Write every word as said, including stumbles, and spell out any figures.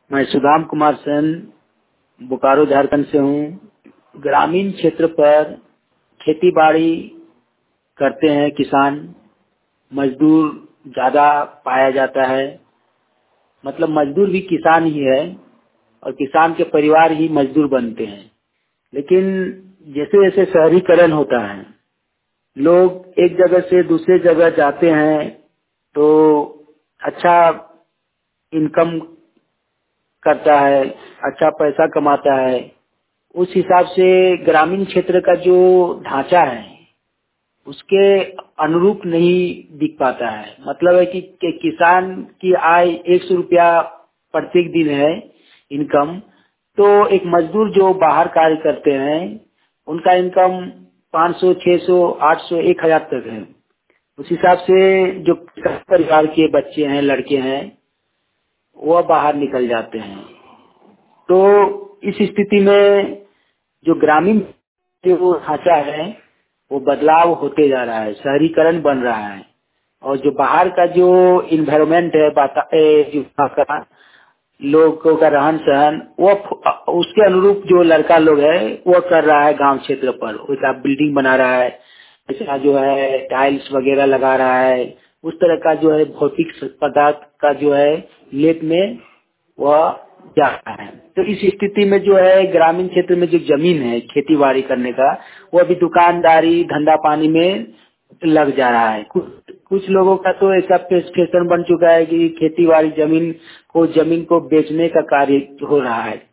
मैं सुदाम कुमार सेन बोकारो झारखंड से हूँ। ग्रामीण क्षेत्र पर खेती बाड़ी करते हैं किसान, मजदूर ज्यादा पाया जाता है। मतलब मजदूर भी किसान ही है और किसान के परिवार ही मजदूर बनते हैं। लेकिन जैसे जैसे शहरीकरण होता है, लोग एक जगह से दूसरे जगह जाते हैं तो अच्छा इनकम करता है, अच्छा पैसा कमाता है। उस हिसाब से ग्रामीण क्षेत्र का जो ढांचा है उसके अनुरूप नहीं दिख पाता है। मतलब है कि, कि किसान की आय एक सौ रुपया प्रत्येक दिन है इनकम, तो एक मजदूर जो बाहर कार्य करते हैं उनका इनकम पाँच सौ, छह सौ, आठ सौ, एक हजार तक है। उस हिसाब से जो परिवार के बच्चे हैं, लड़के हैं, वह बाहर निकल जाते हैं। तो इस स्थिति में जो ग्रामीण जो ढांचा है वो बदलाव होते जा रहा है, शहरीकरण बन रहा है। और जो बाहर का जो इन्वायरमेंट है, बाता ए, जो का लोगों का रहन सहन, वो उसके अनुरूप जो लड़का लोग है वो कर रहा है। गांव क्षेत्र पर वैसा बिल्डिंग बना रहा है, ऐसा जो है टाइल्स वगैरह लगा रहा है। उस तरह का जो है भौतिक पदार्थ का जो है लेप में वह जा रहा है। तो इस स्थिति में जो है ग्रामीण क्षेत्र में जो जमीन है खेती बाड़ी करने का, वो अभी दुकानदारी धंधा पानी में लग जा रहा है। कुछ कुछ लोगों का तो ऐसा फैशन बन चुका है कि खेती बाड़ी जमीन को जमीन को बेचने का कार्य हो रहा है।